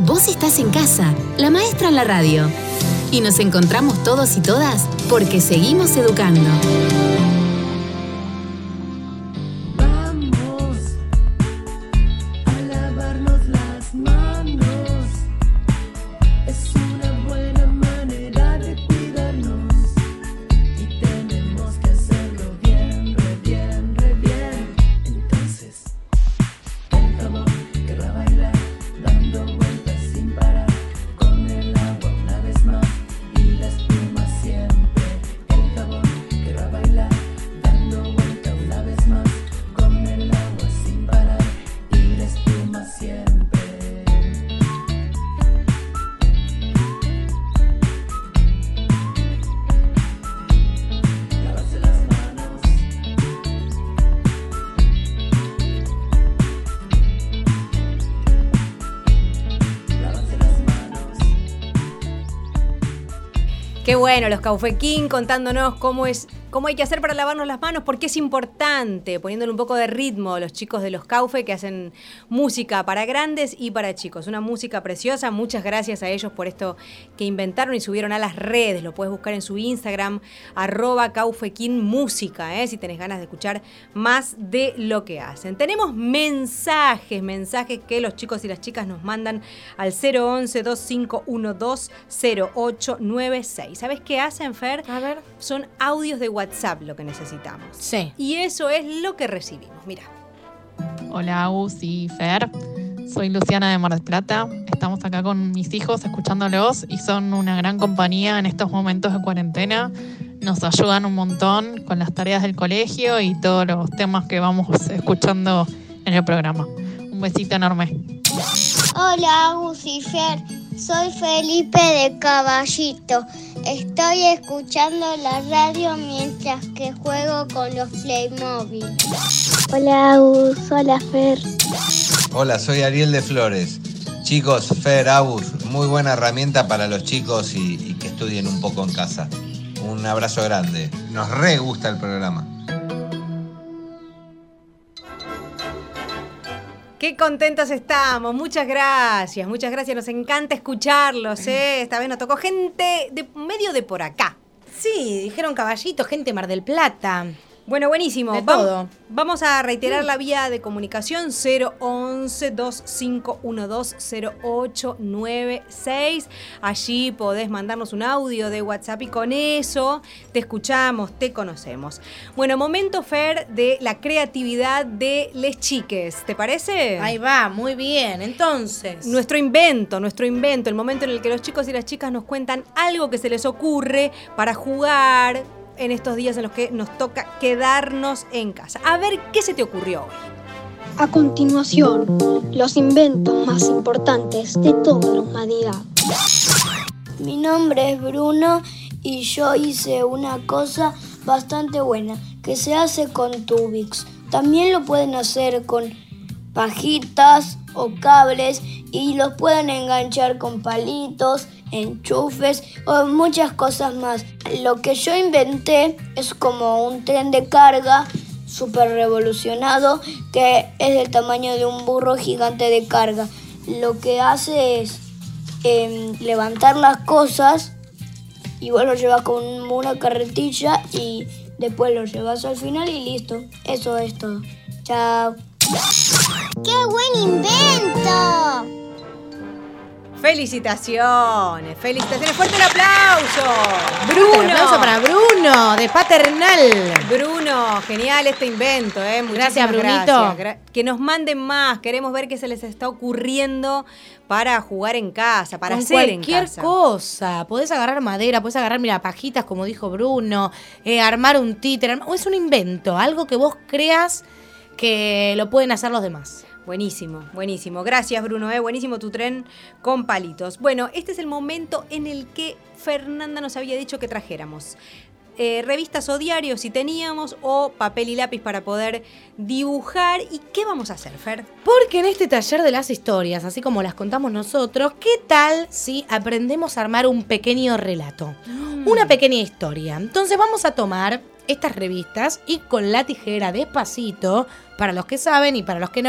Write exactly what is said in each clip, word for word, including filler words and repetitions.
Vos estás en casa, la maestra en la radio. Y nos encontramos todos y todas porque seguimos educando. Qué bueno, los Caufe-King contándonos cómo es, cómo hay que hacer para lavarnos las manos, porque es importante, poniéndole un poco de ritmo a los chicos de los Caufe que hacen música para grandes y para chicos. Una música preciosa, muchas gracias a ellos por esto que inventaron y subieron a las redes. Lo puedes buscar en su Instagram, arroba Caufe-King Música, ¿eh? Si tenés ganas de escuchar más de lo que hacen. Tenemos mensajes, mensajes que los chicos y las chicas nos mandan al cero once, dos cinco uno dos, cero ocho nueve seis. ¿Sabes qué hacen, Fer? A ver. Son audios de WhatsApp lo que necesitamos. Sí. Y eso es lo que recibimos. Mira. Hola, Agus y Fer. Soy Luciana de Mar del Plata. Estamos acá con mis hijos escuchándolos y son una gran compañía en estos momentos de cuarentena. Nos ayudan un montón con las tareas del colegio y todos los temas que vamos escuchando en el programa. Un besito enorme. Hola, Agus y Fer. Soy Felipe de Caballito. Estoy escuchando la radio mientras que juego con los Playmobil. Hola, Agus. Hola, Fer. Hola, soy Ariel de Flores. Chicos, Fer, Agus, muy buena herramienta para los chicos y, y que estudien un poco en casa. Un abrazo grande. Nos re gusta el programa. Qué contentos estamos, muchas gracias, muchas gracias, nos encanta escucharlos, ¿eh? Esta vez nos tocó gente de medio de por acá. Sí, dijeron Caballito, gente de Mar del Plata. Bueno, buenísimo. De Vam- todo. Vamos a reiterar la vía de comunicación cero once, dos cinco uno dos, cero ocho nueve seis. Allí podés mandarnos un audio de WhatsApp y con eso te escuchamos, te conocemos. Bueno, momento, Fer, de la creatividad de les chiques, ¿te parece? Ahí va, muy bien. Entonces, Nuestro invento, nuestro invento, el momento en el que los chicos y las chicas nos cuentan algo que se les ocurre para jugar en estos días en los que nos toca quedarnos en casa. A ver, ¿qué se te ocurrió hoy? A continuación, los inventos más importantes de toda la humanidad. Mi nombre es Bruno y yo hice una cosa bastante buena que se hace con Tubix. También lo pueden hacer con pajitas o cables y los pueden enganchar con palitos, enchufes o muchas cosas más. Lo que yo inventé es como un tren de carga súper revolucionado que es del tamaño de un burro gigante de carga. Lo que hace es eh, levantar las cosas y vos lo llevas con una carretilla y después lo llevas al final y listo. Eso es todo. Chao. ¡Qué buen invento! ¡Felicitaciones! ¡Felicitaciones! ¡Fuerte el aplauso! ¡Bruno! un aplauso para Bruno, de Paternal. Bruno, genial este invento, ¿eh? Muchísimas Gracias, Brunito. gracias. Gra- que nos manden más. Queremos ver qué se les está ocurriendo para jugar en casa, para Con hacer en cualquier casa. cosa. Podés agarrar madera, podés agarrar, mira, pajitas, como dijo Bruno, eh, armar un títere. arm- O es un invento, algo que vos creas que lo pueden hacer los demás. Buenísimo, buenísimo. Gracias, Bruno, ¿eh? Buenísimo tu tren con palitos. Bueno, este es el momento en el que Fernanda nos había dicho que trajéramos eh, revistas o diarios si teníamos, o papel y lápiz para poder dibujar. ¿Y qué vamos a hacer, Fer? Porque en este taller de las historias, así como las contamos nosotros, ¿qué tal si aprendemos a armar un pequeño relato? Mm. Una pequeña historia. Entonces vamos a tomar estas revistas y con la tijera despacito, para los que saben y para los que no,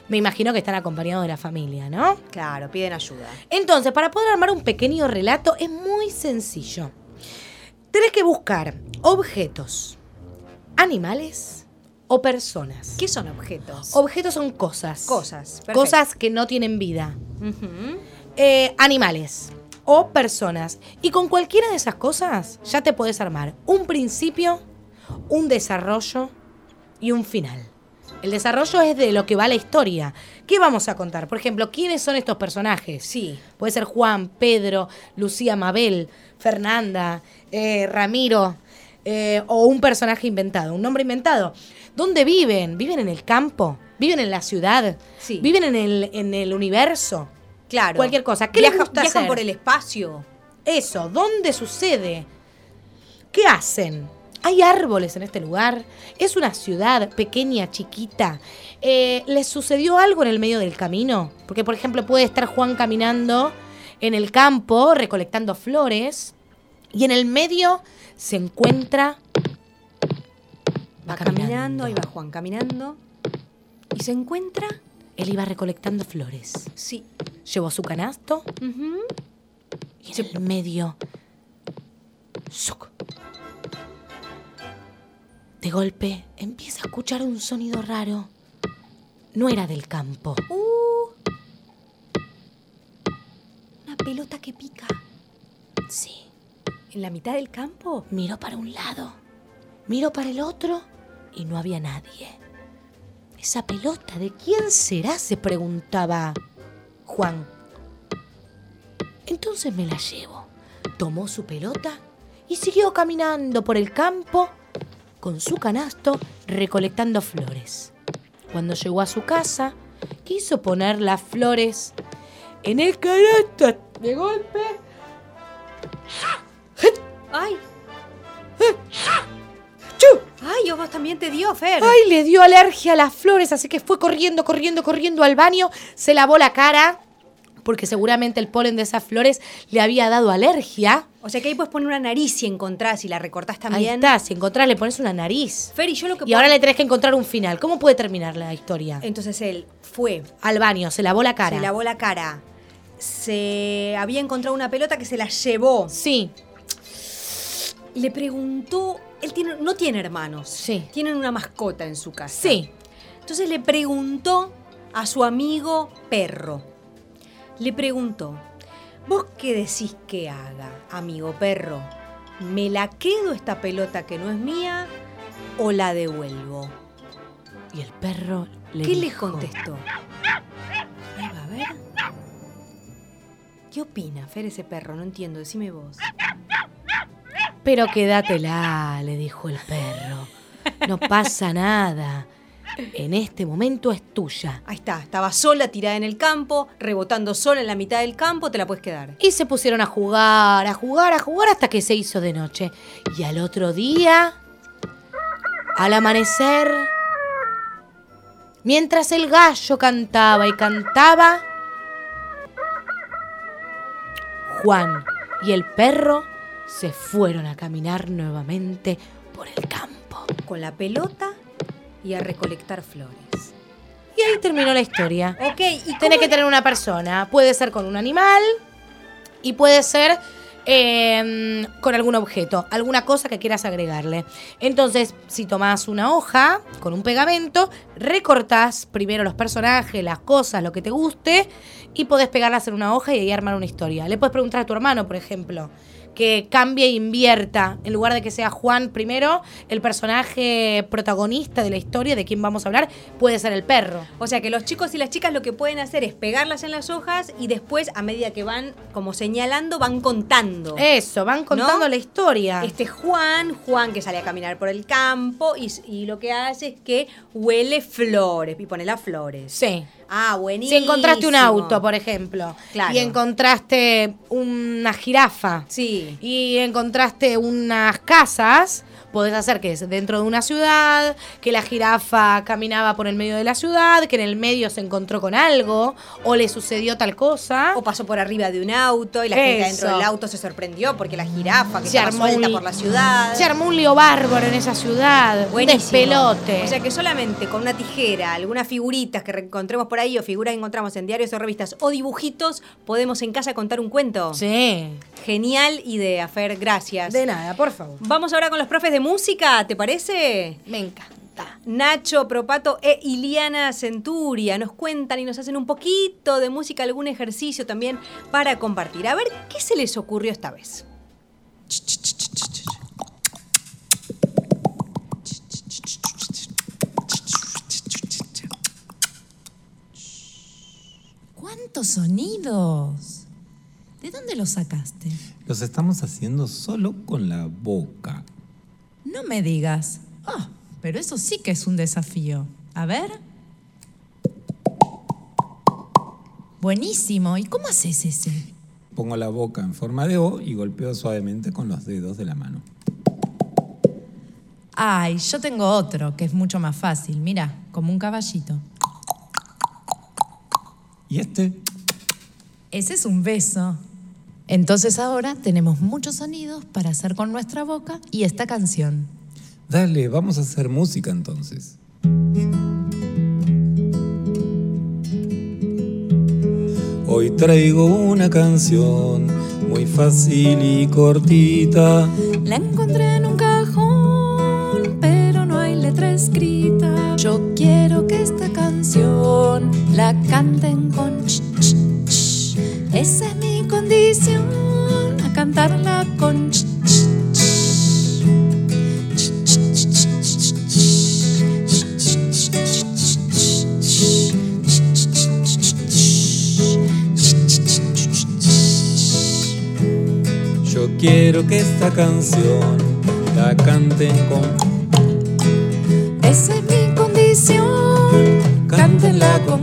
me imagino que están acompañados de la familia, ¿no? Claro, piden ayuda. Entonces, para poder armar un pequeño relato es muy sencillo. Tenés que buscar objetos, animales o personas. ¿Qué son objetos? Objetos son cosas. Cosas, perfecto. Cosas que no tienen vida. Ujú. Eh, animales o personas. Y con cualquiera de esas cosas ya te podés armar un principio, un desarrollo y un final. El desarrollo es de lo que va la historia. ¿Qué vamos a contar? Por ejemplo, ¿quiénes son estos personajes? Sí. Puede ser Juan, Pedro, Lucía, Mabel, Fernanda, eh, Ramiro, eh, o un personaje inventado, un nombre inventado. ¿Dónde viven? ¿Viven en el campo? ¿Viven en la ciudad? Sí. ¿Viven en el, en el universo? Claro. Cualquier cosa. ¿Qué Viaja- les gusta viajan hacer? por el espacio. Eso, ¿dónde sucede? ¿Qué hacen? ¿Hay árboles en este lugar? ¿Es una ciudad pequeña, chiquita? Eh, ¿Les sucedió algo en el medio del camino? Porque, por ejemplo, puede estar Juan caminando en el campo, recolectando flores, y en el medio se encuentra... Va caminando, ahí va Juan caminando. ¿Y se encuentra? Él iba recolectando flores. Sí. Llevó su canasto Ujú. y en el medio... ¡zuc! De golpe empieza a escuchar un sonido raro. No era del campo. Uh, una pelota que pica. Sí. ¿En la mitad del campo? Miró para un lado, miró para el otro y no había nadie. ¿Esa pelota de quién será?, se preguntaba Juan. Entonces me la llevo. Tomó su pelota y siguió caminando por el campo con su canasto recolectando flores. Cuando llegó a su casa, quiso poner las flores en el canasto. De golpe... ¡Ay! ¡Chu! ¡Ay, a vos también te dio, Fer! ¡Ay! Le dio alergia a las flores, así que fue corriendo, corriendo, corriendo al baño. Se lavó la cara, porque seguramente el polen de esas flores le había dado alergia. O sea que ahí puedes poner una nariz si encontrás y la recortás también. Ahí está, si encontrás le pones una nariz. Fer, y yo lo que Y ahora le tenés que encontrar un final. ¿Cómo puede terminar la historia? Entonces él fue, Al baño, se lavó la cara. se lavó la cara, se había encontrado una pelota que se la llevó. Sí, Le preguntó, él tiene, no tiene hermanos. Sí. Tienen una mascota en su casa. sí. Entonces le preguntó a su amigo perro. Le preguntó, ¿vos qué decís que haga, amigo perro? ¿Me la quedo esta pelota que no es mía o la devuelvo? Y el perro le ¿Qué le dijo, contestó? Ahí va, a ver. ¿Qué opina, Fer, ese perro? No entiendo, decime vos. Pero quédatela, le dijo el perro. No pasa nada. En este momento es tuya. Ahí está, estaba sola, tirada en el campo, rebotando sola en la mitad del campo, te la puedes quedar. Y se pusieron a jugar, a jugar, a jugar hasta que se hizo de noche. Y al otro día, al amanecer, mientras el gallo cantaba y cantaba, Juan y el perro se fueron a caminar nuevamente por el campo. Con la pelota y a recolectar flores. Y ahí terminó la historia. Ok, y Tenés cómo- que tener una persona. Puede ser con un animal y puede ser eh, con algún objeto, alguna cosa que quieras agregarle. Entonces, si tomás una hoja con un pegamento, recortás primero los personajes, las cosas, lo que te guste, y podés pegarlas en una hoja y ahí armar una historia. Le puedes preguntar a tu hermano, por ejemplo, que cambie e invierta. En lugar de que sea Juan primero, el personaje protagonista de la historia de quien vamos a hablar puede ser el perro. O sea que los chicos y las chicas lo que pueden hacer es pegarlas en las hojas y después, a medida que van como señalando, van contando. Eso, van contando ¿No? la historia. Este Juan, Juan que sale a caminar por el campo y, y lo que hace es que huele flores y pone las flores. Sí. Ah, buenísimo. Si encontraste un auto, por ejemplo, Claro. y encontraste una jirafa, Sí. y encontraste unas casas, podés hacer que es dentro de una ciudad, que la jirafa caminaba por el medio de la ciudad, que en el medio se encontró con algo, o le sucedió tal cosa. O pasó por arriba de un auto y la Eso. gente dentro del auto se sorprendió porque la jirafa que Se estaba armó suelta un- por la ciudad. Se armó un lío bárbaro en esa ciudad. Buenísimo. Un despelote. O sea que solamente con una tijera, algunas figuritas que encontremos por ahí o figuras que encontramos en diarios o revistas o dibujitos, podemos en casa contar un cuento. Sí. Genial idea, Fer, gracias. De nada, por favor. Vamos ahora con los profes de música, ¿te parece? Me encanta. Nacho Propato e Iliana Centuria nos cuentan y nos hacen un poquito de música, algún ejercicio también para compartir. A ver, ¿qué se les ocurrió esta vez? ¿Cuántos sonidos? ¿De dónde los sacaste? Los estamos haciendo solo con la boca. No me digas. Ah, pero eso sí que es un desafío. A ver. Buenísimo. ¿Y cómo haces ese? Pongo la boca en forma de O y golpeo suavemente con los dedos de la mano. Ay, yo tengo otro que es mucho más fácil. Mira, como un caballito. ¿Y este? Ese es un beso. Entonces ahora tenemos muchos sonidos para hacer con nuestra boca y esta canción. Dale, vamos a hacer música entonces. Hoy traigo una canción muy fácil y cortita. La encontré en un cajón, pero no hay letra escrita. Yo quiero que esta canción la canten con ch, ch, ch. Esa es mi condición, a cantarla con ch, ch, ch. Yo quiero que esta canción la canten con... Esa es mi condición, cántenla con...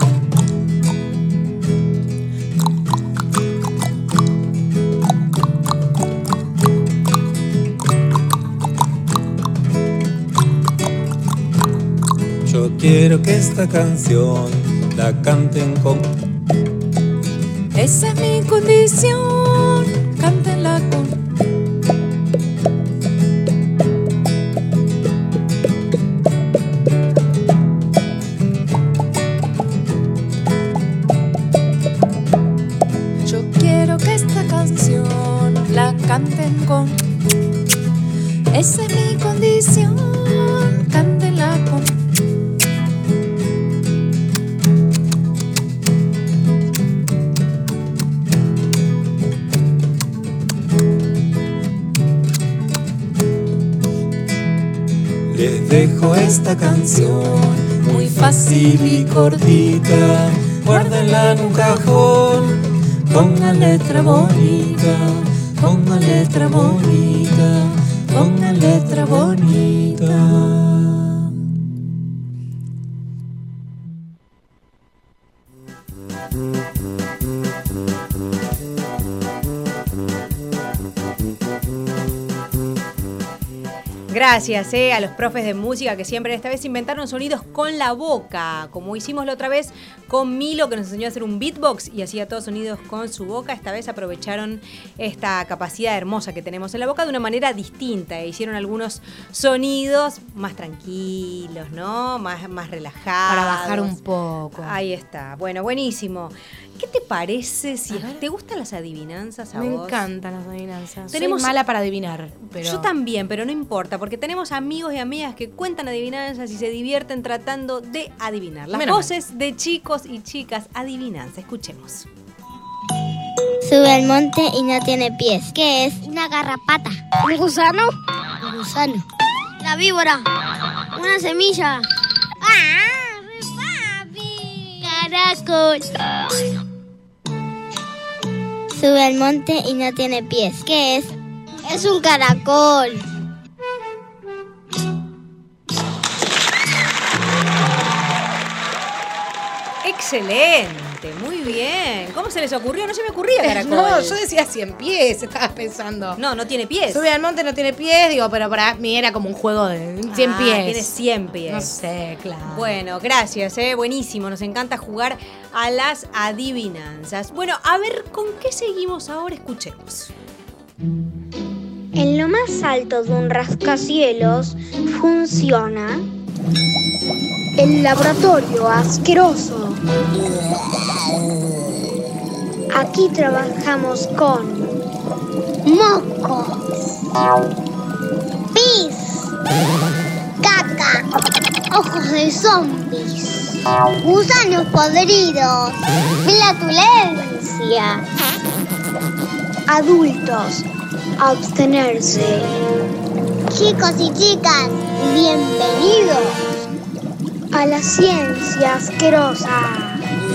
Yo quiero que esta canción la canten con... Esa es mi condición, cántenla con... Yo quiero que esta canción la canten con... Esa es mi condición, cántenla con... Les dejo esta canción muy fácil y cortita. Guárdenla en un cajón con una letra bonita, con una letra bonita, con una letra bonita. Gracias eh, a los profes de música que siempre esta vez inventaron sonidos con la boca, como hicimos la otra vez con Milo, que nos enseñó a hacer un beatbox y hacía todos sonidos con su boca. Esta vez aprovecharon esta capacidad hermosa que tenemos en la boca de una manera distinta e hicieron algunos sonidos más tranquilos, ¿no? Más, más relajados. Para bajar un poco. Ahí está. Bueno, buenísimo. ¿Qué te parece si te gustan las adivinanzas a Me vos? encantan las adivinanzas. Tenemos- Soy mala para adivinar, pero... Yo también, pero no importa, porque tenemos amigos y amigas que cuentan adivinanzas y se divierten tratando de adivinar. Las Menos voces de chicos y chicas adivinanza. Escuchemos. Sube al monte y no tiene pies. ¿Qué es? Una garrapata. ¿Un gusano? Un gusano. La víbora. Una semilla. ¡Ah! ¡Re papi! Caracol. Sube al monte y no tiene pies. ¿Qué es? Es un caracol. ¡Excelente! Excelente, muy bien. ¿Cómo se les ocurrió? No se me ocurría caracol. No, yo decía cien pies, estabas pensando. No, no tiene pies. Sube al monte, no tiene pies, digo, pero para mí era como un juego de cien ah, pies. Tiene cien pies. No sé, claro. Bueno, gracias, eh, buenísimo. Nos encanta jugar a las adivinanzas. Bueno, a ver, ¿con qué seguimos ahora? Escuchemos. En lo más alto de un rascacielos funciona el laboratorio asqueroso. Aquí trabajamos con mocos, pis, caca, ojos de zombies, gusanos podridos, flatulencia. Adultos, abstenerse. Chicos y chicas, bienvenidos a la ciencia asquerosa.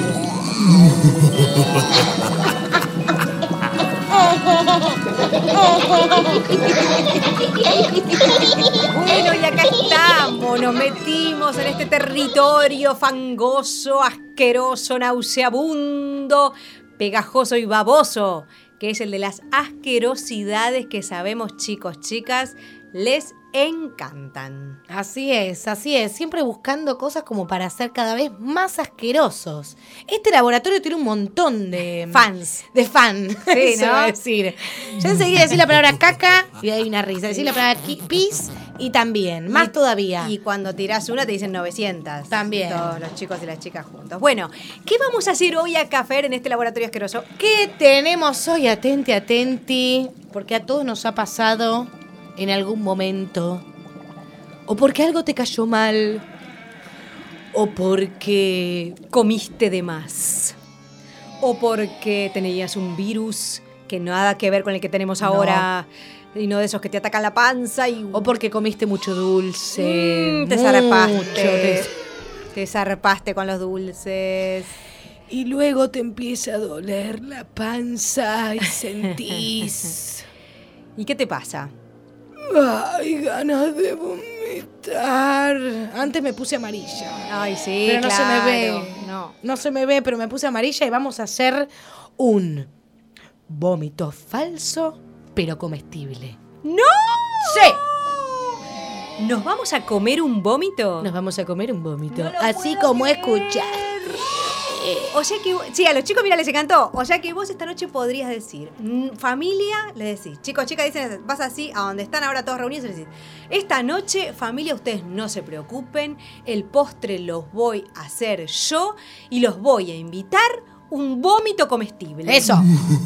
Bueno, y acá estamos, nos metimos en este territorio fangoso, asqueroso, nauseabundo, pegajoso y baboso, que es el de las asquerosidades que sabemos, chicos, chicas, les encantan. Así es, así es. Siempre buscando cosas como para ser cada vez más asquerosos. Este laboratorio tiene un montón de... Fans. De fan. Sí, eso ¿no? iba a decir. Ya enseguida decir la palabra caca y hay una risa. Decir la palabra pis y también. Más y, todavía. Y cuando tirás una te dicen novecientas. También. Todos los chicos y las chicas juntos. Bueno, ¿qué vamos a hacer hoy acá, Fer, en este laboratorio asqueroso? ¿Qué tenemos hoy? Atenti, atenti. Porque a todos nos ha pasado... en algún momento, o porque algo te cayó mal, o porque comiste de más, o porque tenías un virus que nada que ver con el que tenemos ahora, no. Y no de esos que te atacan la panza, y o porque comiste mucho dulce, mm, te mucho, zarpaste, te... te zarpaste con los dulces. Y luego te empieza a doler la panza y sentís... ¿Y qué te pasa? Ay, ganas de vomitar. Antes me puse amarilla. Ay, sí, pero no claro. se me ve. No. no se me ve, pero me puse amarilla y vamos a hacer un vómito falso, pero comestible. ¡No! ¡Sí! ¿Nos vamos a comer un vómito? Nos vamos a comer un vómito. No así como escuchás. O sea que, sí, a los chicos, mira, les encantó. O sea que vos esta noche podrías decir, familia, le decís, chicos, chicas, dicen, vas así a donde están ahora todos reunidos y les decís, esta noche, familia, ustedes no se preocupen, el postre los voy a hacer yo y los voy a invitar un vómito comestible. Eso.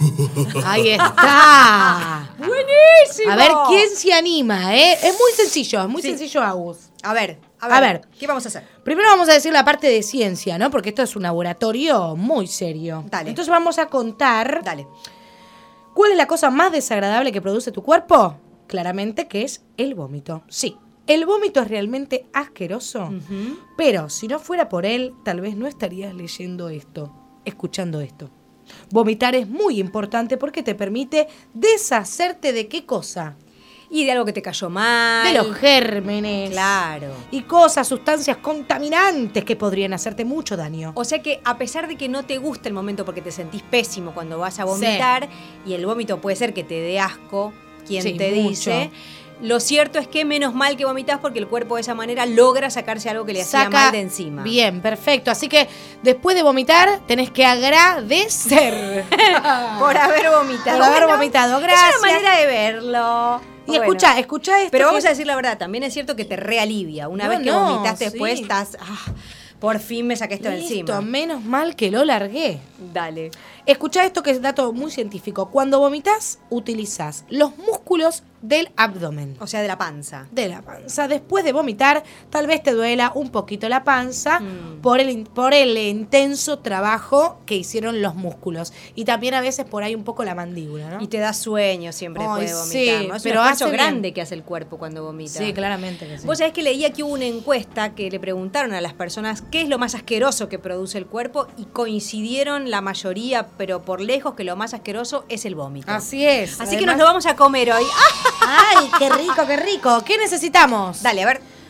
Ahí está. Buenísimo. A ver quién se anima, ¿eh? Es muy sencillo, es muy sí. sencillo, Agus. A ver, a ver, a ver. ¿Qué vamos a hacer? Primero vamos a decir la parte de ciencia, ¿no? Porque esto es un laboratorio muy serio. Dale. Entonces vamos a contar... Dale. ¿Cuál es la cosa más desagradable que produce tu cuerpo? Claramente que es el vómito. Sí, el vómito es realmente asqueroso. Uh-huh. Pero si no fuera por él, tal vez no estarías leyendo esto, escuchando esto. Vomitar es muy importante porque te permite deshacerte de qué cosa. Y de algo que te cayó mal. De los gérmenes. Claro. Y cosas, sustancias contaminantes que podrían hacerte mucho daño. O sea que a pesar de que no te gusta el momento porque te sentís pésimo cuando vas a vomitar, sí. Y el vómito puede ser que te dé asco, quien sí, te mucho. dice... Lo cierto es que menos mal que vomitas porque el cuerpo de esa manera logra sacarse algo que le Saca hacía mal de encima. Bien, perfecto. Así que después de vomitar tenés que agradecer. Por haber vomitado. Por haber bueno, vomitado, gracias. Es una manera de verlo. Y bueno, escucha, escucha esto. Pero vamos que... a decir la verdad, también es cierto que te realivia. Una no, vez que no, vomitaste sí. después estás... Ah, por fin me saqué esto de encima. Menos mal que lo largué. Dale. Escuchá esto que es dato muy científico. Cuando vomitas, utilizás los músculos del abdomen. O sea, de la panza. De la panza. Después de vomitar, tal vez te duela un poquito la panza mm. por el, por el intenso trabajo que hicieron los músculos. Y también a veces por ahí un poco la mandíbula, ¿no? Y te da sueño siempre Ay, después de vomitar, sí, ¿no? Es pero un esfuerzo hace grande bien. que hace el cuerpo cuando vomita. Sí, claramente que sí. Vos sabés que leía que hubo una encuesta que le preguntaron a las personas qué es lo más asqueroso que produce el cuerpo y coincidieron la mayoría, pero por lejos, que lo más asqueroso es el vómito. Así es. Así Además, que nos lo vamos a comer hoy. ¡Ay, qué rico, qué rico! ¿Qué necesitamos? Dale, a ver.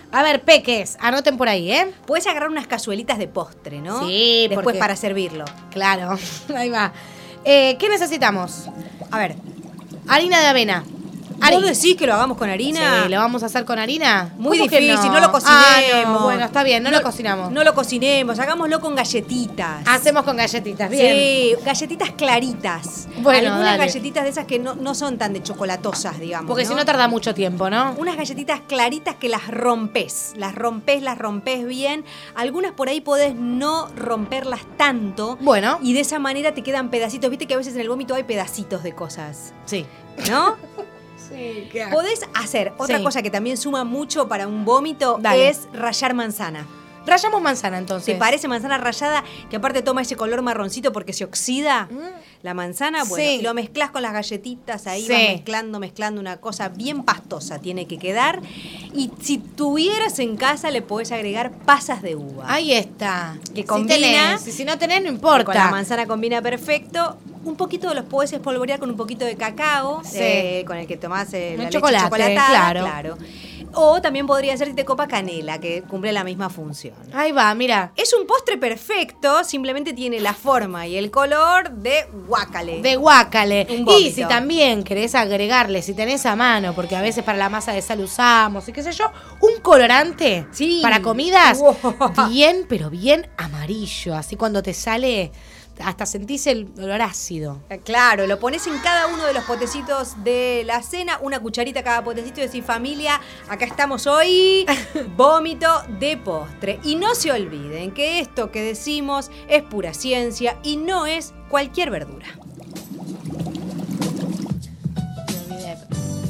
A ver, peques, anoten por ahí, ¿eh? Puedes agarrar unas cazuelitas de postre, ¿no? Sí, después porque- para servirlo. Claro, ahí va. Eh, ¿Qué necesitamos? A ver, Harina de avena. ¿vos decís que lo hagamos con harina? Sí, ¿lo vamos a hacer con harina? Muy ¿Cómo que difícil, no? lo cocinemos. Ah, no, bueno, está bien, no, lo cocinamos. No lo cocinemos, hagámoslo con galletitas. Hacemos con galletitas, bien. Sí, galletitas claritas. Bueno, Algunas dale. galletitas de esas que no, no son tan de chocolatosas, digamos. Porque ¿no? si no tarda mucho tiempo, ¿no? Unas galletitas claritas que las rompes. Las rompes, las rompes bien. Algunas por ahí podés no romperlas tanto. Bueno. Y de esa manera te quedan pedacitos. Viste que a veces en el vómito hay pedacitos de cosas. Sí. ¿No? Sí, ¿qué hago? Podés hacer otra Sí. cosa que también suma mucho para un vómito, Dale. es rallar manzana. Rallamos manzana, entonces. ¿Te parece manzana rallada que aparte toma ese color marroncito porque se oxida la manzana? Bueno, Sí. y lo mezclas con las galletitas, ahí Sí. vas mezclando, mezclando una cosa bien pastosa tiene que quedar. Y si tuvieras en casa le podés agregar pasas de uva. Ahí está. Que Si combina. tenés, y si no tenés, no importa. Con la manzana combina perfecto. Un poquito los podés espolvorear con un poquito de cacao, Sí. eh, con el que tomás eh, El la chocolate, leche chocolatada. claro. claro. O también podría ser si te copa canela, que cumple la misma función. Ahí va, mira. Es un postre perfecto, simplemente tiene la forma y el color de guácale. De guácale. Un Y vómito. si también querés agregarle, si tenés a mano, porque a veces para la masa de sal usamos y qué sé yo, un colorante Sí. para comidas Wow. bien, pero bien amarillo. Así cuando te sale, hasta sentís el olor ácido. Claro, lo pones en cada uno de los potecitos de la cena, una cucharita cada potecito y decís, familia, acá estamos hoy, vómito de postre. Y no se olviden que esto que decimos es pura ciencia y no es cualquier verdura. Me olvidé.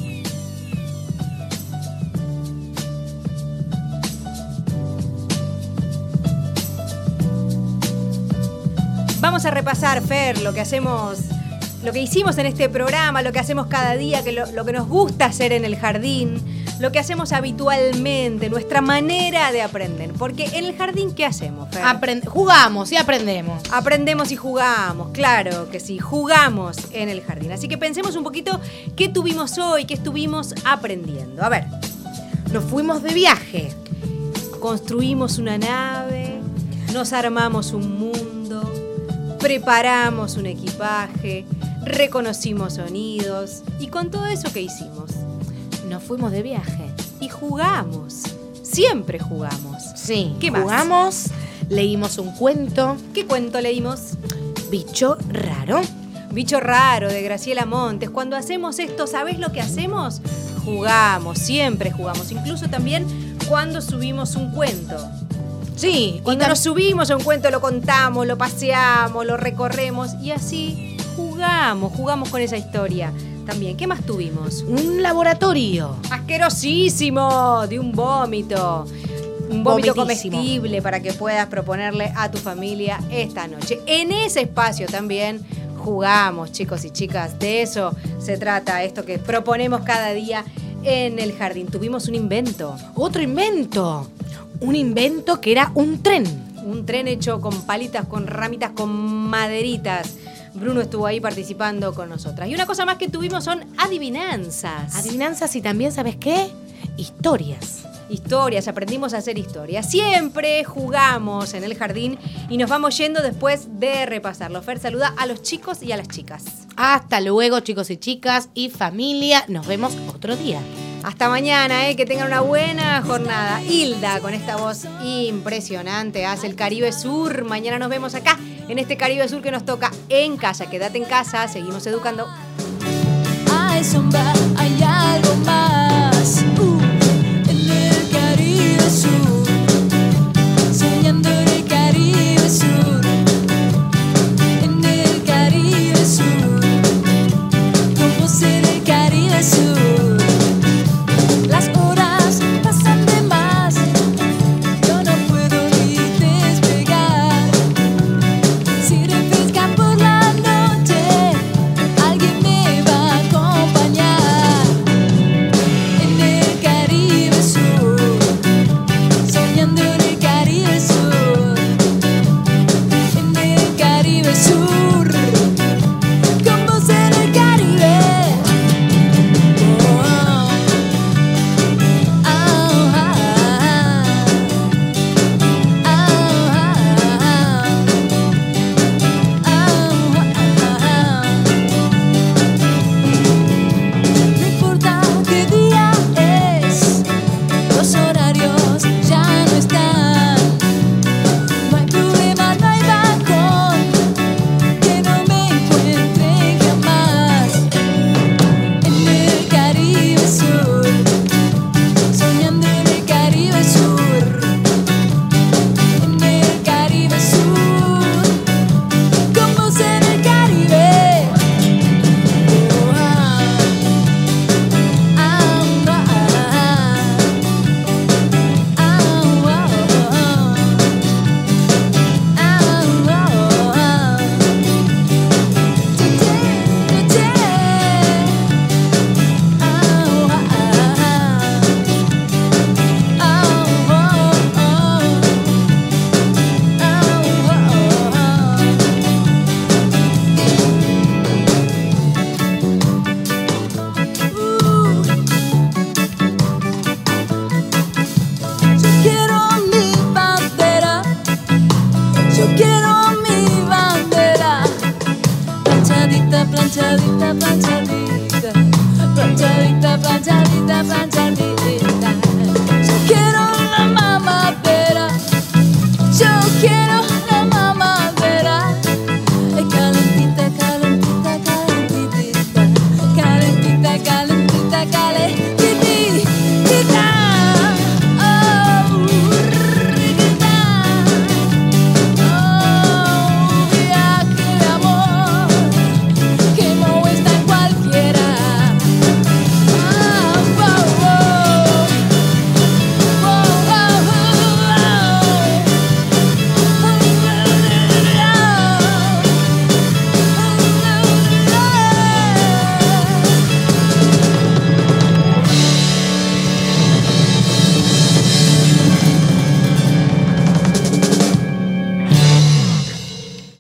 Vamos a repasar, Fer, lo que hacemos, lo que hicimos en este programa, lo que hacemos cada día, que lo, lo que nos gusta hacer en el jardín, lo que hacemos habitualmente, nuestra manera de aprender. Porque en el jardín, ¿qué hacemos, Fer? Aprend- jugamos y aprendemos. Aprendemos y jugamos, claro que sí, jugamos en el jardín. Así que pensemos un poquito qué tuvimos hoy, qué estuvimos aprendiendo. A ver, Nos fuimos de viaje. construimos una nave, nos armamos un mundo, preparamos un equipaje, reconocimos sonidos y con todo eso, ¿qué hicimos? Nos fuimos de viaje. Y jugamos, siempre jugamos. Sí. ¿Qué más? Jugamos, leímos un cuento. ¿Qué cuento leímos? Bicho raro. Bicho raro de Graciela Montes. Cuando hacemos esto, ¿sabés lo que hacemos? Jugamos, siempre jugamos. Incluso también cuando subimos un cuento. Sí. Cuando y tam- nos subimos a un cuento lo contamos, lo paseamos, lo recorremos y así jugamos, jugamos con esa historia también. ¿Qué más tuvimos? un laboratorio. Asquerosísimo, de un vómito. Un vómito Vomitísimo. comestible para que puedas proponerle a tu familia esta noche. En ese espacio también jugamos, chicos y chicas. De eso se trata esto que proponemos cada día en el jardín. Tuvimos un invento. Otro invento. Un invento que era un tren. Un tren hecho con palitas, con ramitas, con maderitas. Bruno estuvo ahí participando con nosotras. Y una cosa más que tuvimos son adivinanzas. Adivinanzas y también, ¿sabes qué? Historias. Historias, aprendimos a hacer historias. Siempre jugamos en el jardín y nos vamos yendo después de repasarlo. Fer, saluda a los chicos y a las chicas. Hasta luego, chicos y chicas y familia. Nos vemos otro día. Hasta mañana, ¿eh? Que tengan una buena jornada. Hilda, con esta voz impresionante, hace el Caribe Sur. Mañana nos vemos acá, en este Caribe Sur que nos toca en casa. Quédate en casa, seguimos educando. Hay sombra, hay algo más. Uh, en el Caribe Sur, soñando en el Caribe Sur, en el Caribe Sur, con vos en el Caribe Sur. Las horas pasan de más, yo no puedo ni despegar. Si refresca por la noche, alguien me va a acompañar. planchadita, planchadita, planchadita, planchadita, planchadita, planchadita.